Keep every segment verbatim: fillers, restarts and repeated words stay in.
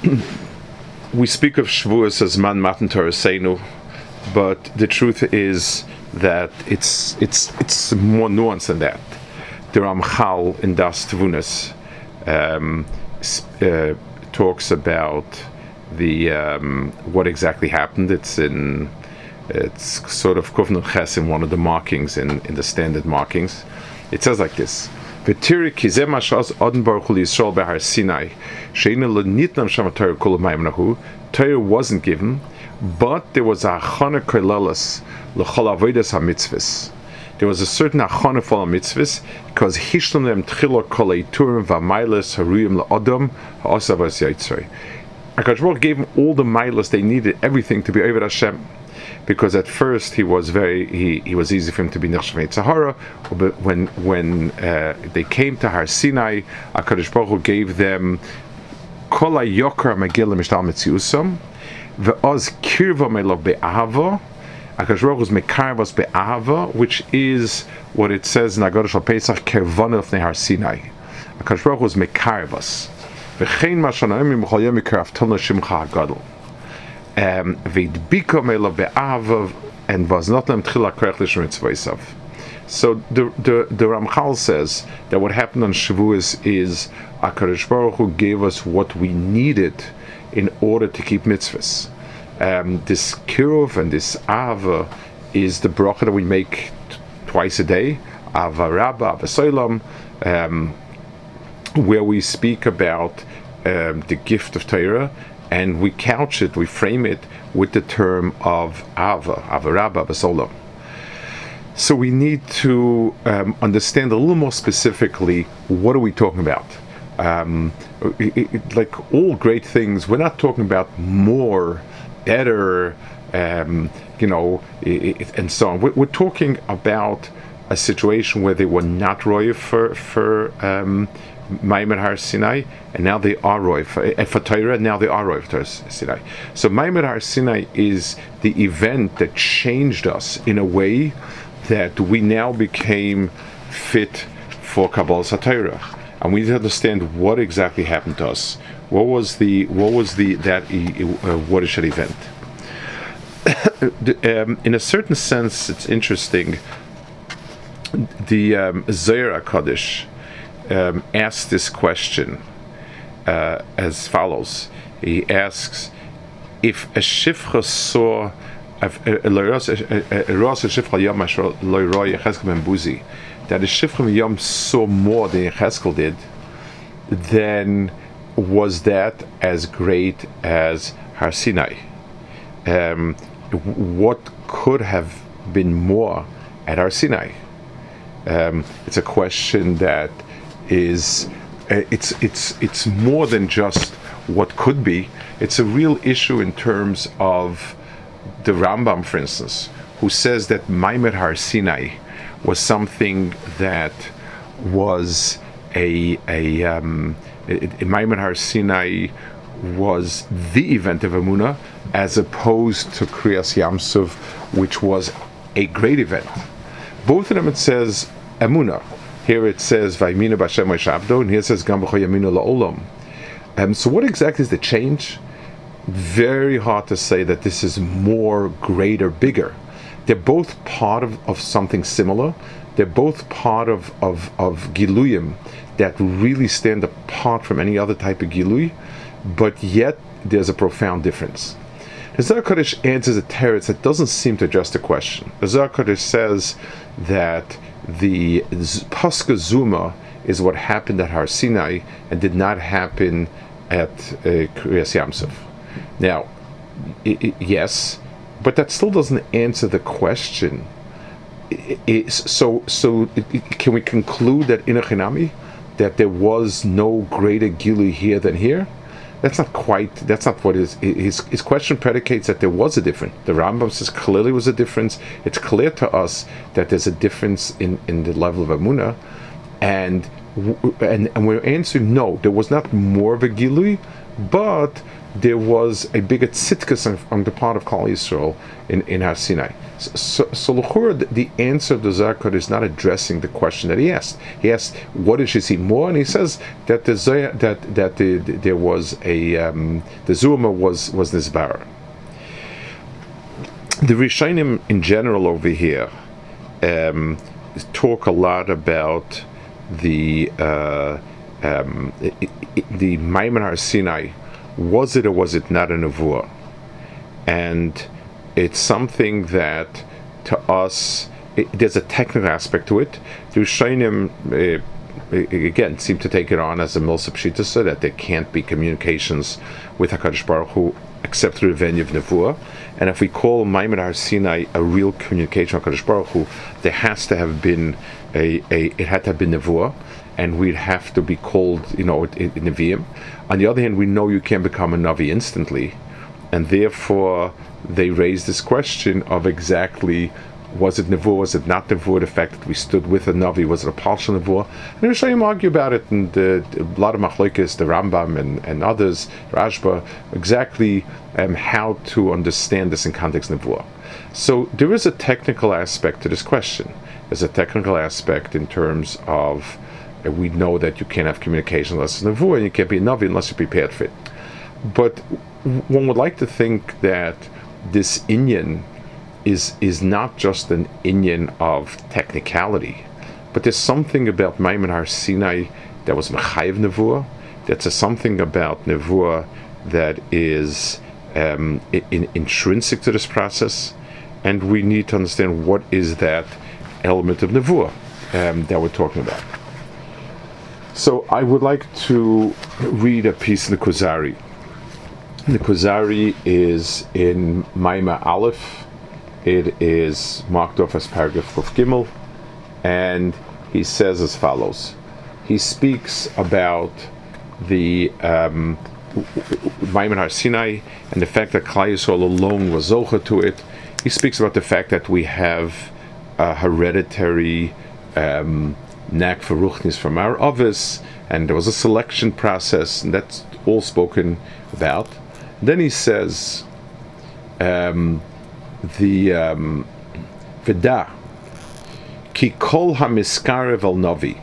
we speak of Shavuos as Man Matan Torah Seinu, but the truth is that it's it's it's more nuanced than that. The Ramchal in Das Tvunas um, uh, talks about the um, what exactly happened. It's in it's sort of Kufnun Ches in one of the markings in, in the standard markings. It says like this: V'tiri kizeh mashas Adon Baruch Hu Yisrael behar Sinai she'ina lo nitnam shama Torah kol ha'mayim nahu. Torah wasn't given, but there was a achana kolelas l'chol avodas hamitzvos. There was a certain achana for mitzvahs because hishlam them tchila kol eiturim v'mailas haruyim la'adam ha'asavas yitzrei. HaKadosh Baruch gave him all the milas they needed, everything to be Oved Hashem. Because at first he was very, he, he was easy for him to be Nechshavei Tzahara, but when when uh, they came to Har Sinai, HaKadosh Baruch Hu gave them Kol HaYokar Megillah Mishtal Metziusam, Ve'oz Kirva Melov Be'ahava. HaKadosh Baruch Hu is Mekarvos Be'ahava, which is what it says in Haggadah Shal Pesach, Kervana Lefnei Har Sinai. HaKadosh Baruch Hu is Mekarvos. V'chein ma shanaim b'chol yom yikarafton l'shimcha hagadol. V'idbiko me'elav be'ahava, and was not lem tchila korech l'shem mitzvaysav. So the the the Ramchal says that what happened on Shavuos is HaKadosh Baruch Hu gave us what we needed in order to keep mitzvahs. Um, this kiruv and this ahava is the bracha that we make t- twice a day, Ava Rabba, Ava Solam, um, where we speak about um, the gift of Torah, and we couch it, we frame it with the term of Ava, Ava Rabba, Ava Solam. So we need to um, understand a little more specifically, what are we talking about? Um, it, it, like all great things, we're not talking about more, better, um, you know, it, it, and so on. We're, we're talking about a situation where they were not roy for for um, Maimed Har Sinai, and now they are roy for, for Torah, and now they are roy for Sinai. So Maimed Har Sinai is the event that changed us in a way that we now became fit for Kabbalas HaTorah, and we need to understand what exactly happened to us. What was the what was the that uh, watershed event? um, in a certain sense, it's interesting. The um, Zohar HaKadosh um, asks this question uh, as follows. He asks, if a shifcha saw that a shifcha yom saw more than Yechezkel did, then was that as great as Har Sinai? Um, what could have been more at Har Sinai? Um, it's a question that is, uh, it's it's it's more than just what could be. It's a real issue in terms of the Rambam, for instance, who says that Maimed Har Sinai was something that was a a um, Maimed Har Sinai was the event of Emunah, as opposed to Kriyas Yamsuf, which was a great event. Both of them it says Emunah. Here it says Vayimina B'Hashem V'Shabdo, and here it says Gam B'Cho Yaminu La'olam. Um, so what exactly is the change? Very hard to say that this is more, greater, bigger. They're both part of, of something similar. They're both part of, of, of Giluyim that really stand apart from any other type of Gilui, but yet there's a profound difference. The Zohar HaKadosh answers a teretz that doesn't seem to address the question. The Zohar HaKadosh says that the Pascha Zuma is what happened at Har Sinai and did not happen at uh, Kriyas Yamsuf. Now, it, it, yes, but that still doesn't answer the question. It, it, so, so it, it, can we conclude that in a Chinami, that there was no greater Gilui here than here? That's not quite, that's not what his, his, his question predicates that there was a difference. The Rambam says clearly was a difference. It's clear to us that there's a difference in, in the level of Emunah, and, and and we're answering no, there was not more of a Gilui, but there was a bigger tzitkas on, on the part of Klal Yisrael in, in Har Sinai. So, so, so the, the answer of the Zohar is not addressing the question that he asked. He asked, "What did she see more?" And he says that the Zohar, that that the, the, there was a um, the Zuma was was nisbar. The Rishonim in general over here um, talk a lot about the uh, um, it, it, the Maimon Har Sinai. Was it or was it not a nevuah? And it's something that, to us, it, there's a technical aspect to it. The Rishonim, uh, again, seem to take it on as a milsa pshita, so that there can't be communications with HaKadosh Baruch Hu except through the venue of nevuah. And if we call Maimon Har Sinai a real communication with HaKadosh Baruch Hu, there has to have been a, a it had to have been nevuah, and we'd have to be called, you know, in Nevi'im. On the other hand, we know you can't become a Navi instantly, and therefore they raised this question of exactly, was it Nevuah, was it not Nevuah, the fact that we stood with a Navi, was it a partial Nevuah? And the Rishonim argue about it, and uh, a lot of Machlokes, the Rambam and, and others, Rashba, exactly um, how to understand this in context of Nevuah. So there is a technical aspect to this question. There's a technical aspect in terms of, uh, we know that you can't have communication unless it's Nevuah, and you can't be a Navi unless you're prepared for it. But one would like to think that this inyan is is not just an inyan of technicality, but there's something about Maimon Har Sinai that was mechayev nevuah. That's a something about nevuah that is um, in, intrinsic to this process, and we need to understand what is that element of nevuah um, that we're talking about. So I would like to read a piece in the Kuzari. The Kuzari is in Maimah Aleph. It is marked off as paragraph Kuf Gimel, and he says as follows. He speaks about the um, Maimon Har Sinai and the fact that Klal Yisrael alone was zocha to it. He speaks about the fact that we have a hereditary um, knack for ruchnis from our others, and there was a selection process, and that's all spoken about. Then he says, um, the Veda ki kol hamiskarev al navi.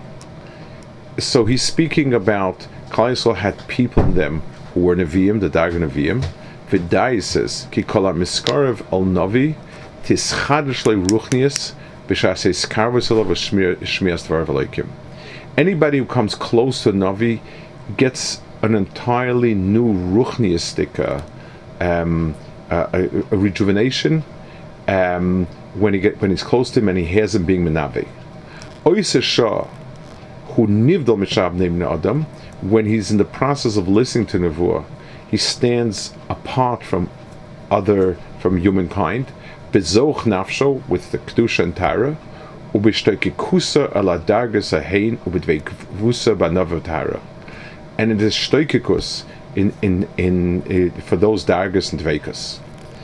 So he's speaking about Klal Yisrael had people in them who were Nevi'im, the Dagon Nevi'im. Veda, he says, ki kol hamiskarev al navi tischadish le ruchnius b'shas iskarvus alav shmias dvar v'leikim. Anybody who comes close to a Navi gets an entirely new ruchniistic uh, um, uh, a, a rejuvenation um, when he get when he's close to him and he hears him being menavi. Oise Shah, who nivdal mishab neim adam, when he's in the process of listening to nevuah, he stands apart from other from humankind. Bezoch nafsho, with the kedusha and tara, ubishtoikikusa ala dargas ahein ubedveikusa banav tara. And it is shtoikikus in in in uh, for those dargas and dveikas.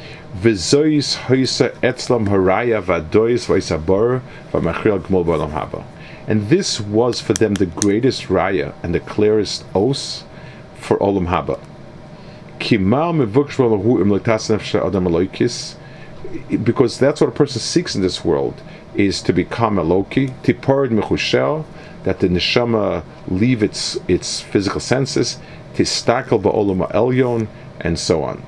V'zois hoisa etzlam haraya v'adois v'isabor v'machriel gmol b'olam haba. And this was for them the greatest raya and the clearest os for olam haba. Kimal mevuksh v'lahu im l'tas nefesh adam aloikis, because that's what a person seeks in this world, is to become a loki tiparid mechushel, that the neshama leave its its physical senses, tistakel ba'olam ha'elyon, and so on.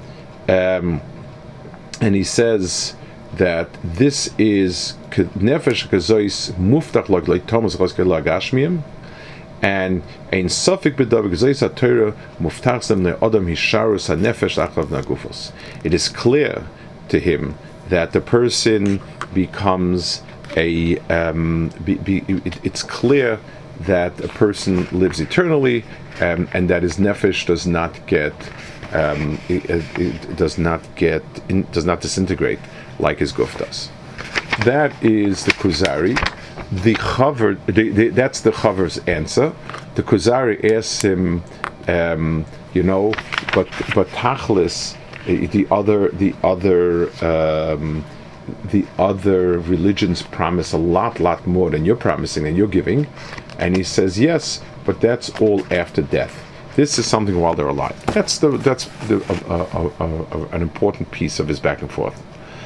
Um, and he says that this is nefesh kazois muftach like Thomas Roskela Gashmiim, and ein safik bedav kazois haTorah muftach them le adam hisharus hanefesh achlav nagufos. It is clear to him that the person becomes a um, be, be, it, it's clear that a person lives eternally, um, and that his nefesh does not get um, it, it does not get in, does not disintegrate like his guf does. That is the Kuzari. The Chaver, the, the, that's the Chaver's answer. The Kuzari asks him, um, you know, but but Tachlis, the other the other. Um, the other religions promise a lot, lot more than you're promising and you're giving. And he says, yes, but that's all after death. This is something while they're alive. That's the that's the, uh, uh, uh, uh, an important piece of his back and forth.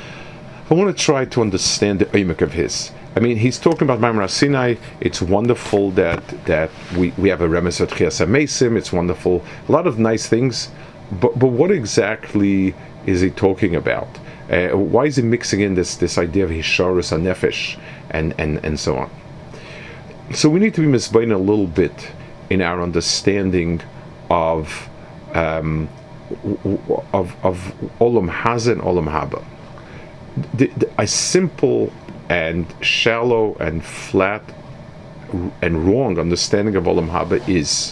I want to try to understand the oimik of his. I mean, he's talking about Maimon Sinai. It's wonderful that that we, we have a remes at Chias HaMesim. It's wonderful, a lot of nice things. But but what exactly is he talking about? Uh, why is he mixing in this this idea of Hisharus HaNefesh and and and so on? So we need to be misbein a little bit in our understanding of um, of of Olam Hazeh and Olam Haba. The, the, a simple and shallow and flat and wrong understanding of Olam Haba is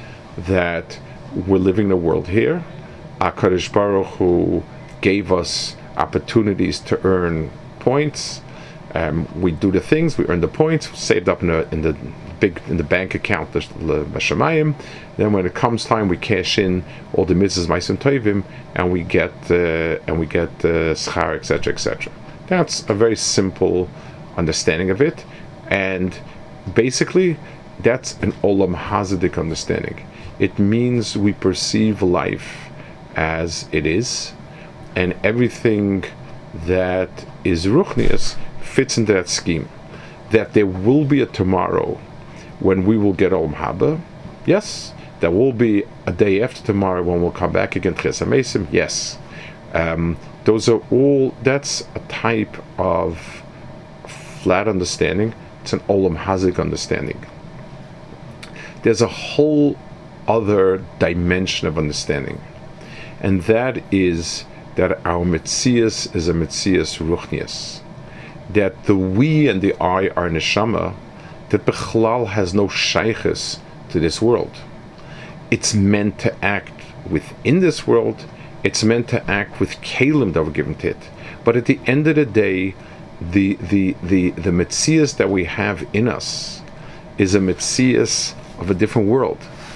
that we're living in a world here. HaKadosh Baruch Hu gave us opportunities to earn points. Um, we do the things, we earn the points, saved up in the in the big in the bank account, the Bashamayim. Then when it comes time, we cash in all the mitzvahs, ma'asim tovim, and we get uh, and we get uh, schar, et cetera, et cetera. That's a very simple understanding of it, and basically, that's an Olam Hazidic understanding. It means we perceive life as it is, and everything that is ruchnius fits into that scheme. That there will be a tomorrow when we will get Olam Haba. Yes. There will be a day after tomorrow when we'll come back again to Chias HaMesim. Yes. Um, those are all, that's a type of flat understanding. It's an Olam Hazidic understanding. There's a whole other dimension of understanding, and that is that our Metzias is a Metzias Ruchnias. That the we and the I are neshama, that Bechlal has no shaykhis to this world. It's meant to act within this world. It's meant to act with kalim that were given to it. But at the end of the day, the the the the Metzias that we have in us is a Metzias of a different world.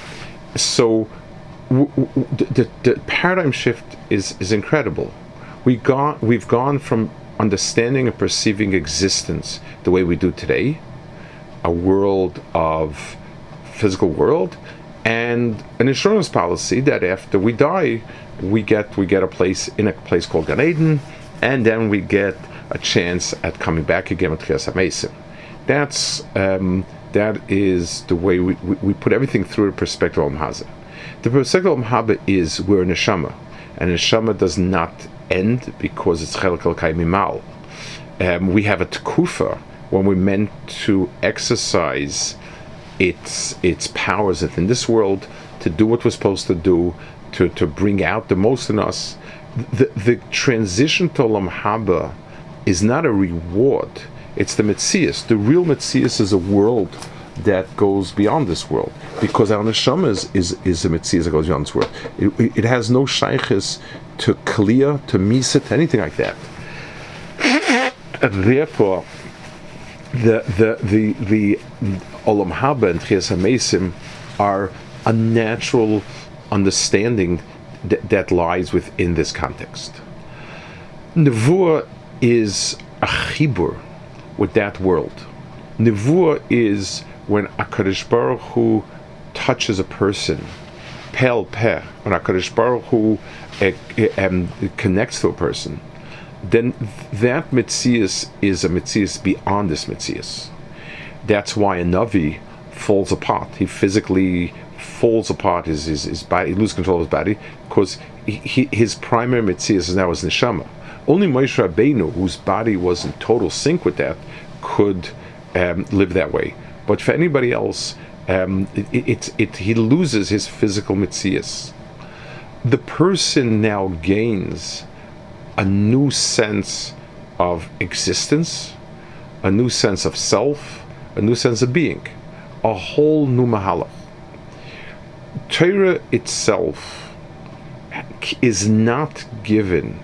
So w- w- the, the paradigm shift is is incredible. We got we've gone from understanding and perceiving existence the way we do today, a world of physical world, and an insurance policy that after we die, we get we get a place in a place called Gan Eden, and then we get a chance at coming back again with Chias HaMesim. That's um, that is the way we, we, we put everything through the perspective of Olam Hazeh. The perspective of Olam Haba is we're a neshama, and neshama does not end because it's chelek el kai mimal. Um, we have a tekufa when we're meant to exercise its its powers in this world, to do what we're supposed to do, to, to bring out the most in us. The the transition to Olam Haba is not a reward. It's the Metzias. The real Metzias is a world that goes beyond this world, because our neshama is, is, is a Metzias that goes beyond this world. It, it has no shaykhis to Kaliya, to Misa, to anything like that. And therefore, the the the the Olam Haba and Chias HaMesim are a natural understanding that, that lies within this context. Nevuah is a chibur with that world. Nevuah is when HaKadosh Baruch Hu touches a person, pel peh, when HaKadosh Baruch Hu uh, um, connects to a person, then that Metzias is a Metzias beyond this Metzias. That's why a Navi falls apart. He physically falls apart, his, his, his body, he loses control of his body, because he, he, his primary Metzias is now his Neshama. Only Moshe Rabbeinu, whose body was in total sync with that, could um, live that way. But for anybody else, um, it, it, it, he loses his physical Metzias. The person now gains a new sense of existence, a new sense of self, a new sense of being, a whole new mahalach. Torah itself is not given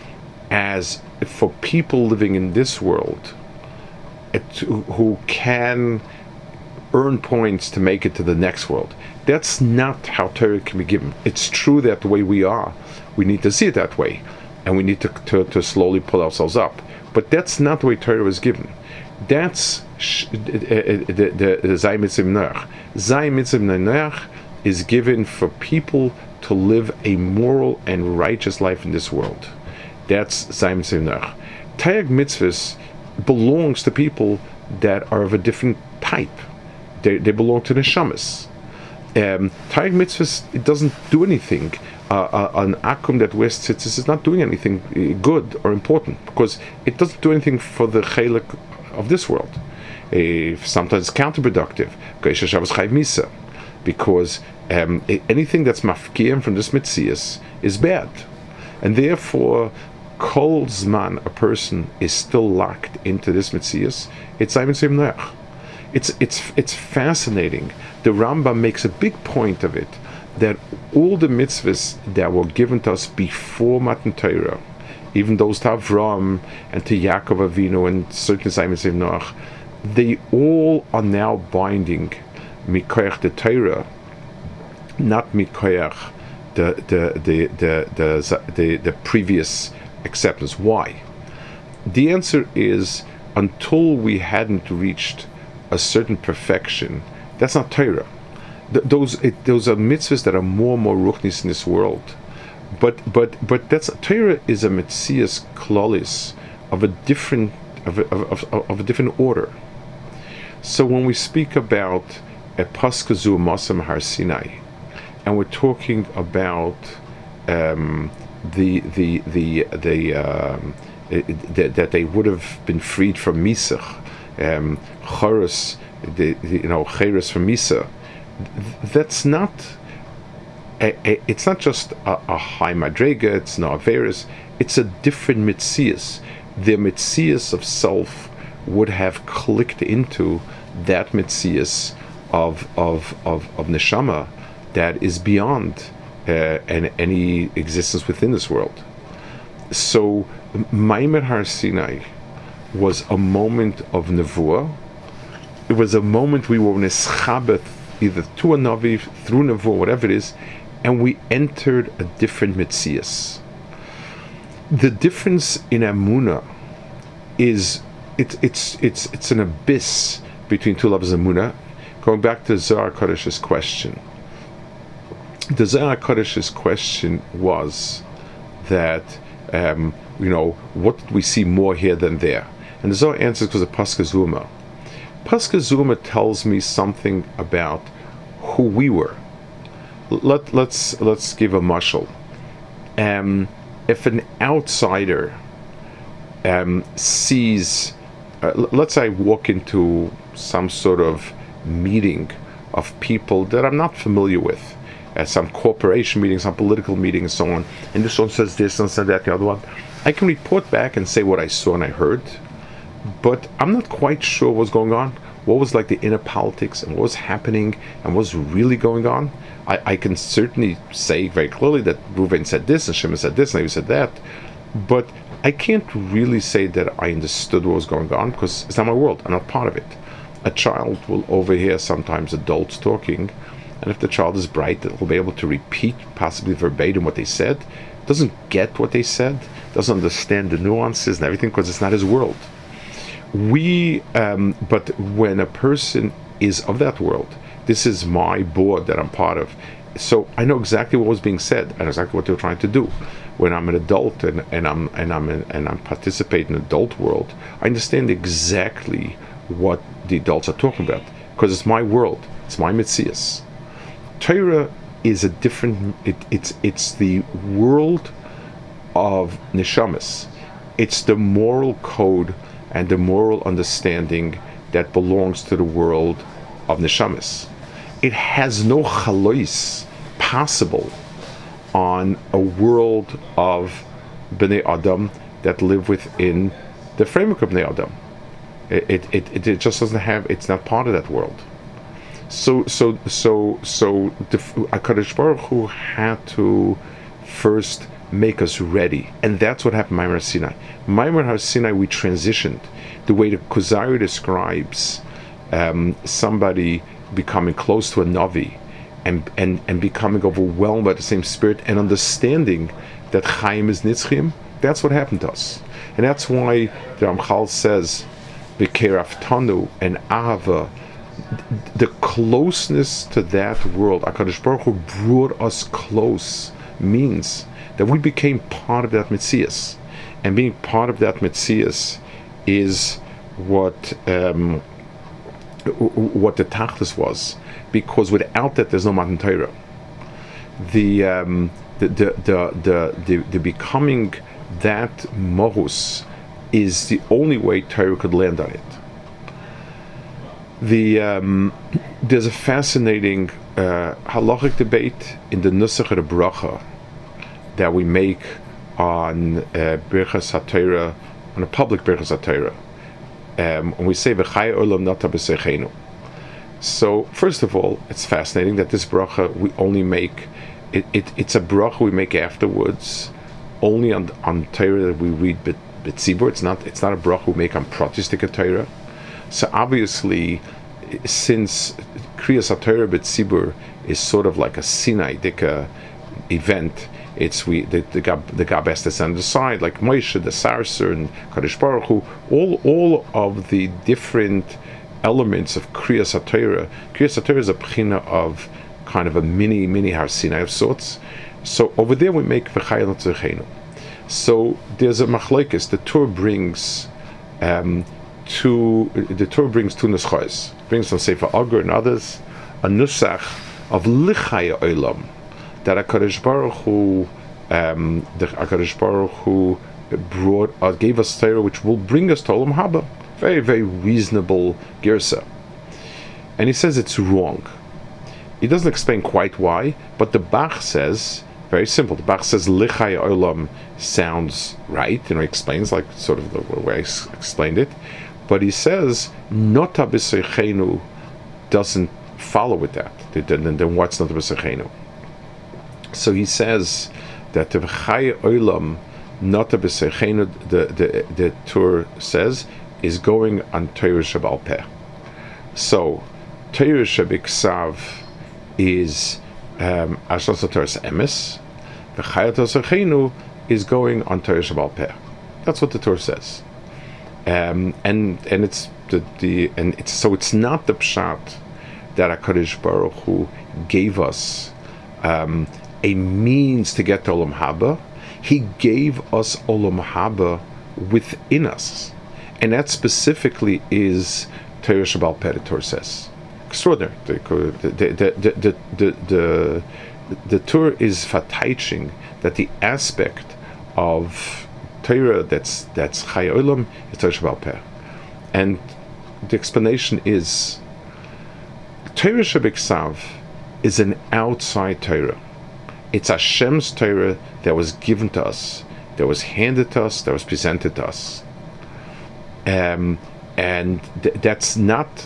as for people living in this world it, who can earn points to make it to the next world. That's not how Torah can be given. It's true that the way we are, we need to see it that way, and we need to, to, to slowly pull ourselves up. But that's not the way Torah was given. That's the Zay Mitzvim Noach. Zay Mitzvim Noach is given for people to live a moral and righteous life in this world. That's Zayim Zimnach. Tayag mitzvahs belongs to people that are of a different type. They, they belong to the neshamas. Um, Tayag mitzvahs, it doesn't do anything. Uh, uh, an akum that wears tzitzis is not doing anything good or important, because it doesn't do anything for the chelik of this world. Uh, sometimes it's counterproductive, because um, anything that's mafkiyim from this mitzias is bad, and therefore kol zman a person is still locked into this mitzias. It's it's it's it's fascinating. The Rambam makes a big point of it, that all the mitzvahs that were given to us before Matan Torah, even those to Avram and to Yaakov Avinu and certain Zayim Noach, they all are now binding mikoyach the Torah, not mikoyach the the the the the, the, the previous acceptance. Why? The answer is, until we hadn't reached a certain perfection, that's not Torah. Th- those it, those are mitzvahs that are more and more ruchnis in this world, but but but that's Torah is a mitzias klolis of a different of a, of, of, of a different order. So when we speak about a paskazu masam har Sinai, and we're talking about um, the the the the um, that, that they would have been freed from misach, um, chorus, the, the you know cheres from misa. That's not a, a, it's not just a, a high madrega, it's not averis, it's a different mitzias. The mitzias of self would have clicked into that mitzias of of of, of neshama that is beyond uh, and any existence within this world. So Maimer Har Sinai was a moment of nevuah. It was a moment we were neschabet either to a navi, through nevuah, whatever it is, and we entered a different mitzias. The difference in Amunah is it, it's it's it's an abyss between two levels of Amunah. Going back to Zohar Kodesh's question, the Zohar Kodesh's question was that um, you know, what did we see more here than there? And the Zohar answers because of Pascha Zuma. Pascha Zuma tells me something about who we were. Let let's let's give a mashal. Um, if an outsider um, sees, uh, let's say I walk into some sort of meeting of people that I'm not familiar with, uh, some corporation meeting, some political meeting, and so on, and this one says this and says that, the other one, I can report back and say what I saw and I heard, but I'm not quite sure what's going on, what was like the inner politics and what was happening and what's really going on. I, I can certainly say very clearly that Reuven said this and Shimon said this and Levi said that, but I can't really say that I understood what was going on because it's not my world. I'm not part of it. A child will overhear sometimes adults talking, and if the child is bright, it will be able to repeat possibly verbatim what they said, doesn't get what they said, doesn't understand the nuances and everything because it's not his world. We, um, but when a person is of that world, this is my board that I'm part of, so I know exactly what was being said. I know exactly what they were trying to do. When I'm an adult and, and I'm and I'm in, and I'm participating in the adult world, I understand exactly what the adults are talking about because it's my world, it's my mitzias. Torah is a different. It, it's it's the world of neshamas. It's the moral code and the moral understanding that belongs to the world of neshamas. It has no chalois possible on a world of bnei adam that live within the framework of bnei adam. It it, it just doesn't have. It's not part of that world. So so so so the HaKadosh Baruch Hu had to first make us ready, and that's what happened. Maimer Har Sinai. Maimer Har Sinai, we transitioned the way the Kuzari describes um, somebody becoming close to a navi, and and and becoming overwhelmed by the same spirit and understanding that Chaim is Nitzchim. That's what happened to us, and that's why the Ramchal says, "B'keraftanu and Ahava the closeness to that world, HaKadosh Baruch Hu brought us close, means that we became part of that Metzias. And being part of that Metzias is what um, what the Tachlis was, because without that there's no Matan Torah. The, um, the, the, the, the, the, the becoming that Mohus is the only way Torah could land on it. The um, there's a fascinating uh, halachic debate in the Nusach of the Bracha that we make on uh, Birchas HaTorah, on a public Birchas HaTorah, um, when we say V'chai Olam Nata B'Seichenu. So first of all, it's fascinating that this bracha we only make it, it it's a bracha we make afterwards, only on on Torah that we read B'Tzibur. It's not it's not a bracha we make on Pratistika Torah. So obviously, since Kriyas HaTorah B'Tzibur is sort of like a Sinai Dika event, it's we the the Gab the Gab has to stand aside, like Moshe, the Sarser, and Kadosh Baruch Hu, all all of the different elements of Kriyas HaTorah. Kriyas HaTorah is a pchina of kind of a mini mini Har Sinai of sorts. So over there we make V'chayel Tzechenu. So there's a machlekes. The Torah brings. Um, Two, the Torah brings two nuschos, brings from Sefer Agur and others, a nusach of lichaya olam, that HaKadosh Baruch Hu, um, the HaKadosh Baruch Hu brought, uh, gave us Torah which will bring us to Olam Haba. Very, very reasonable girsa. And he says it's wrong. He doesn't explain quite why, but the Bach says, very simple, the Bach says lichaya olam sounds right, you know, he explains like sort of the way I explained it. But he says, Nota B'Seichenu doesn't follow with that. Then, then what's Nota B'Seichenu? So he says that the V'chai Olam, Nota B'Seichenu, the, the, the Torah says, is going on Torah Sheba'al Peh. So, Torah Shebiksav is Ashlas um, Torah's Emes, V'chai B'Seichenu is going on Torah Sheba'al Peh. That's what the Torah says. Um, and and it's the, the and it's so it's not the pshat that HaKadosh Baruch Hu gave us um, a means to get to Olam Haba. He gave us Olam Haba within us, and that specifically is Torah Sheba'al Peh. The Torah says extraordinary. The the the the the, the, the, the Torah is fataiching that the aspect of Torah that's that's Chai Olam is Torah Sheba'al Peh, and the explanation is Torah Shebiksav is an outside Torah. It's Hashem's Torah that was given to us, that was handed to us, that was presented to us, um, and th- that's not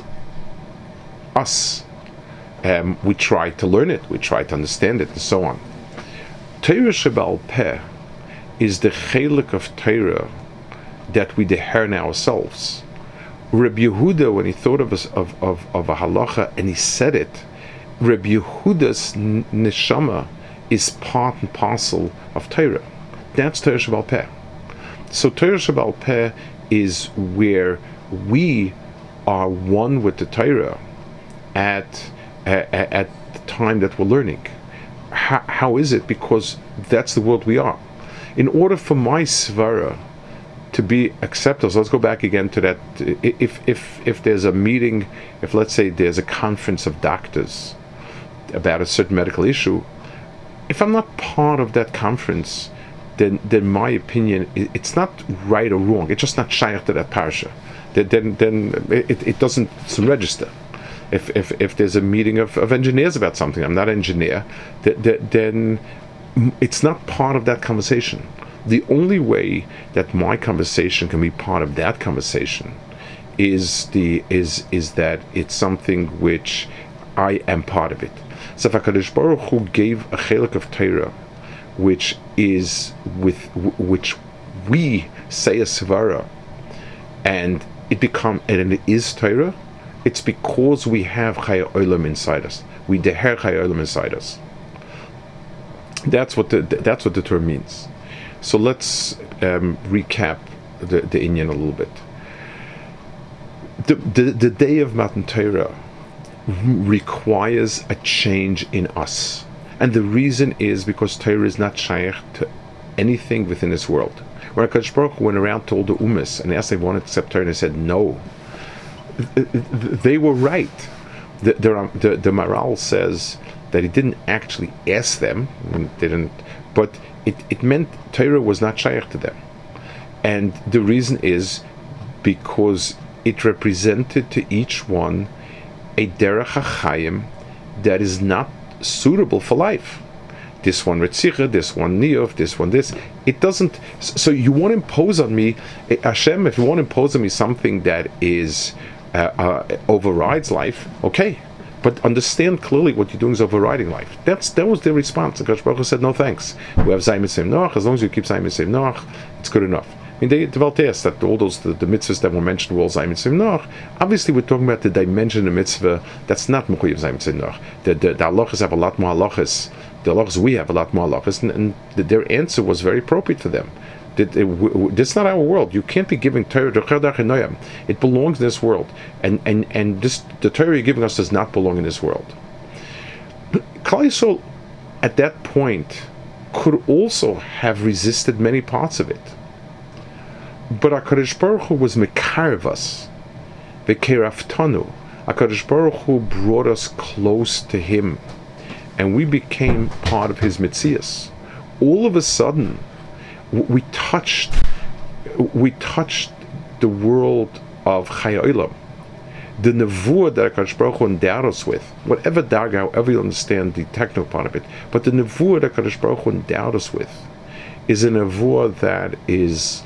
us. Um, we try to learn it, we try to understand it, and so on. Torah Sheba'al Peh is the chelik of Torah that we deher in ourselves. Rabbi Yehuda, when he thought of a, of, of, of a halacha and he said it, Rabbi Yehuda's neshama is part and parcel of Torah. That's Torah Sheba'al Peh. So Torah Sheba'al Peh is where we are one with the Torah at, at, at the time that we're learning. How, how is it? Because that's the world we are. In order for my svara to be accepted, so let's go back again to that. If if if there's a meeting, if let's say there's a conference of doctors about a certain medical issue, if I'm not part of that conference, then then my opinion, it's not right or wrong. It's just not shaykh to that parsha. Then then it, it doesn't register. If if if there's a meeting of, of engineers about something, I'm not an engineer, then it's not part of that conversation. The only way that my conversation can be part of that conversation is the is is that it's something which I am part of it. So if HaKadosh Baruch Hu gave a chelik of Torah, which is with which we say a svara, and it become and it is Torah, it's because we have Chai Olam inside us. We deher Chai Olam inside us. That's what the that's what the term means. So let's um, recap the, the inyan a little bit. The, the the day of Matan Torah requires a change in us. And the reason is because Torah is not shaykh to anything within this world. When HaKadosh Baruch Hu went around to all the Ummas and asked if they wanted to accept Torah, and they said no, they were right. The, the, the, the Maral says that he didn't actually ask them, didn't, but it, it meant Torah was not shaykh to them. And the reason is because it represented to each one a derech hachayim that is not suitable for life. This one Retzicha, this one Niyov, this one this. It doesn't. So you want to impose on me, Hashem, if you want to impose on me something that is uh, uh, overrides life, okay. But understand clearly what you're doing is overriding life. That's that was their response. And HaKadosh Baruch Hu said, no thanks. We have Zayim Mitzvah Noach. As long as you keep Zayim Mitzvah Noach, it's good enough. I mean, they developed this, that all those, the, the mitzvahs that were mentioned were all Zayim Mitzvah Noach. Obviously, we're talking about the dimension of mitzvah that's not Mechuyev Zayim Mitzvah Noach. The, the, the halachas have a lot more halachas. The halachas, we have a lot more halachas. And, and the, their answer was very appropriate for them. This is not our world. You can't be giving Torah. It belongs in this world. And, and, and this, the Torah you're giving us does not belong in this world. Klal Yisrael, at that point, could also have resisted many parts of it. But HaKadosh Baruch Hu was mekarev us, v'keraftanu. HaKadosh Baruch Hu brought us close to Him, and we became part of His Metzias. All of a sudden, we touched, we touched the world of Chai Olam. The nevuah that HaKadosh Baruch Hu endowed us with, whatever darga, however you understand the technical part of it, but the nevuah that HaKadosh Baruch Hu endowed us with is a nevuah that is,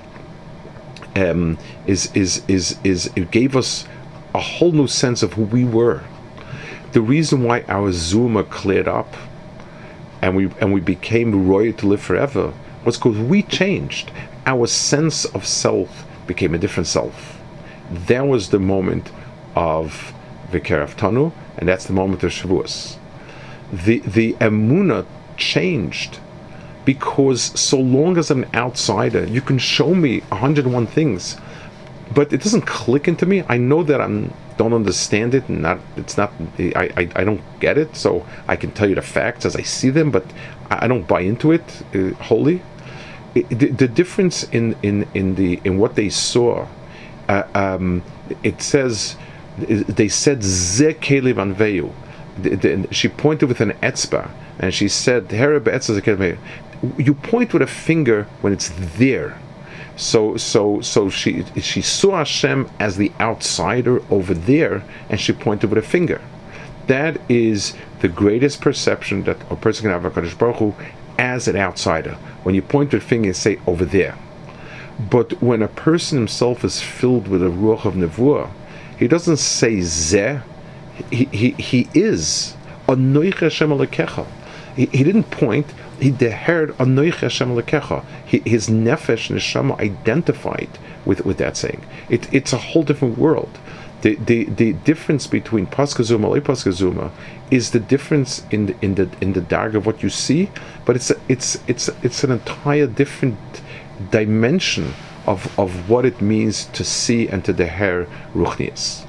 um, is, is, is, is, it gave us a whole new sense of who we were. The reason why our Zuma cleared up and we and we became royal to live forever was because we changed. Our sense of self became a different self. That was the moment of V'kerav Tanu, and that's the moment of Shavuos. The the Emunah changed because so long as I'm an outsider, you can show me one hundred and one things, but it doesn't click into me. I know that I don't understand it, and not it's not I, I, I don't get it, so I can tell you the facts as I see them, but I, I don't buy into it uh, wholly. It, the, the difference in, in, in the in what they saw, uh, um, it says they said Ze Kelev Anveyu. She pointed with an etzba, and she said Hereb etzba Kelev. You point with a finger when it's there. So so so she she saw Hashem as the outsider over there, and she pointed with a finger. That is the greatest perception that a person can have of HaKadosh Baruch Hu as an outsider. When you point with a finger and say over there. But when a person himself is filled with a ruach of nevuah, he doesn't say zeh. He he he is Anoich Hashem Elokecha. He, he didn't point. He dehered Anoich Hashem Elokecha. His nefesh neshama identified with, with that saying. It, it's a whole different world. The the, the difference between Paskazuma and Paskazuma is the difference in the in the in the dark of what you see, but it's a, it's it's it's an entire different dimension of of what it means to see and to deher ruchnius.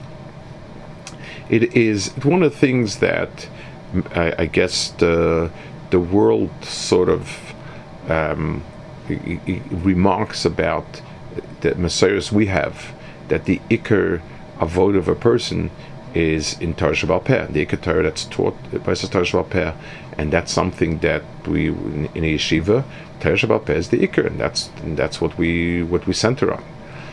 It is one of the things that I, I guess the the world sort of um, remarks about the messiahs we have, that the ikar avod of a person is in Torah Sheba'al Peh, the ikar Torah that's taught by Torah Sheba'al Peh, and that's something that we in, in a yeshiva, Torah Sheba'al Peh is the ikar, and that's and that's what we what we center on.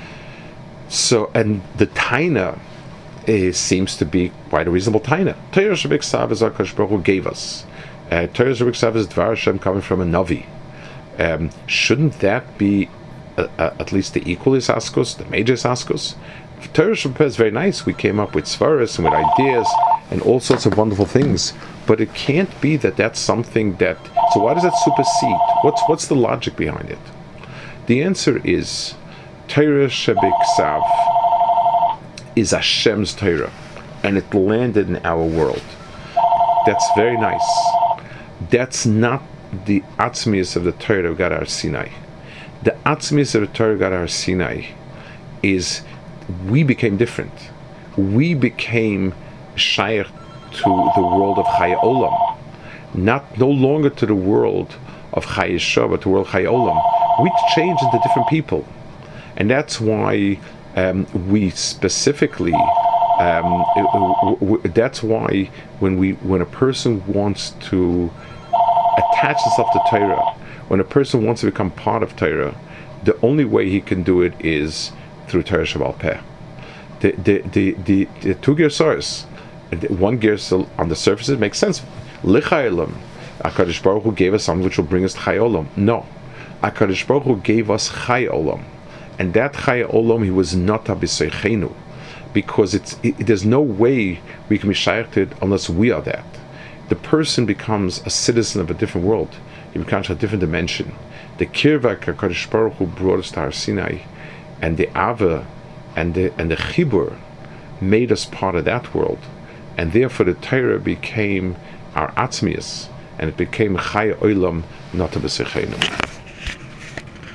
So, and the taina is, seems to be quite a reasonable taina. Torah Sheba'al is HaKadosh Baruch Hu gave us. Uh, Torah Sheba'al is Dvar Hashem coming from a Navi. Um, shouldn't that be uh, uh, at least the equal Isaskos, the major Isaskos? Torah Sheba'al is very nice. We came up with svaras and with ideas and all sorts of wonderful things, but it can't be that that's something that. So why does that supersede? What's what's the logic behind it? The answer is Torah Sheba'al is Hashem's Torah, and it landed in our world. That's very nice. That's not the atzmius of the Torah of God Har Sinai. The atzmius of the Torah of God Har Sinai is we became different. We became shaykh to the world of Chai Olam, not no longer to the world of Chai Yeshua, but the world of Chai Olam. We change into different people, and that's why um, we specifically. Um, it, w- w- that's why when we when a person wants to attach himself to Torah, when a person wants to become part of Torah, the only way he can do it is through Torah Sheba'al Peh. The the the the, the two gersos, one gersa on the surface it makes sense. L'chayolam, HaKadosh Baruch Hu gave us something which will bring us to Chai Olam. No, HaKadosh Baruch Hu gave us Chai Olam, and that Chai Olam he was not b'seichenu. Because it's it, there's no way we can be shayachted unless we are that. The person becomes a citizen of a different world. He becomes a different dimension. The kirva HaKadosh Baruch Hu brought us to Har Sinai, and the ava, and the and the chibur, made us part of that world, and therefore the Torah became our atzmius, and it became chai olam not a b'seichenu.